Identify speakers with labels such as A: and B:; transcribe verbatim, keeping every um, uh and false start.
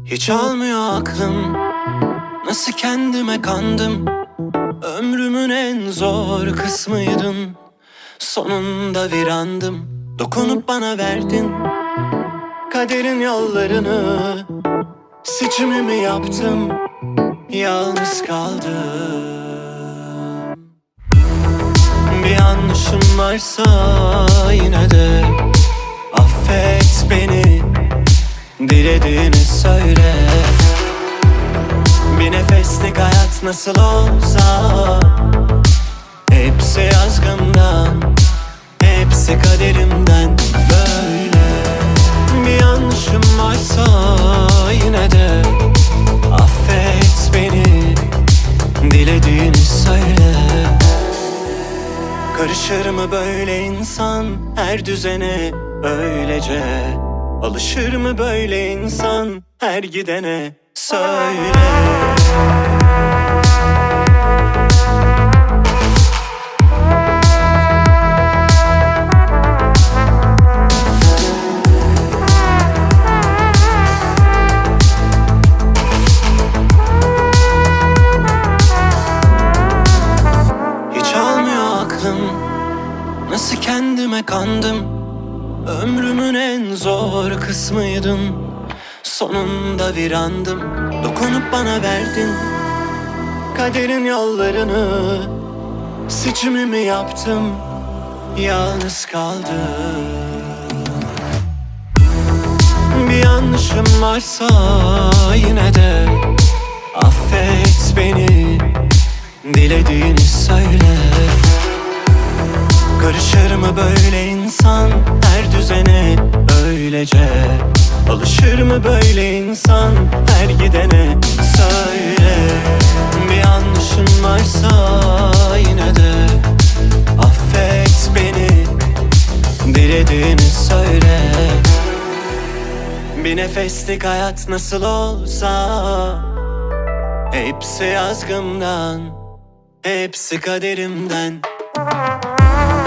A: Hiç almıyor aklım, nasıl kendime kandım. Ömrümün en zor kısmıydın, sonunda virandım. Dokunup bana verdin kaderin yollarını. Seçimimi yaptım, yalnız kaldım. Bir yanlışım varsa yine de affet beni, dilediğini söyle. Bir nefeslik hayat nasıl olsa hepsi yazgımdan, hepsi kaderimden böyle. Bir yanlışım varsa yine de affet beni, dilediğini söyle. Karışır mı böyle insan her düzene öylece? Alışır mı böyle insan her gidene? Söyle. Hiç almıyor aklım, nasıl kendime kandım. Ömrümün en zor kısmıydın, sonunda virandım. Dokunup bana verdin kaderin yollarını. Seçimimi yaptım, yalnız kaldım. Bir yanlışım varsa yine de affet beni, dilediğini söyle. Karışır mı böyle insan her düzene öylece? Alışır mı böyle insan her gidene? Söyle. Bir yanlışın varsa yine de affet beni, dilediğini söyle. Bir nefeslik hayat nasıl olsa hepsi yazgımdan, hepsi kaderimden.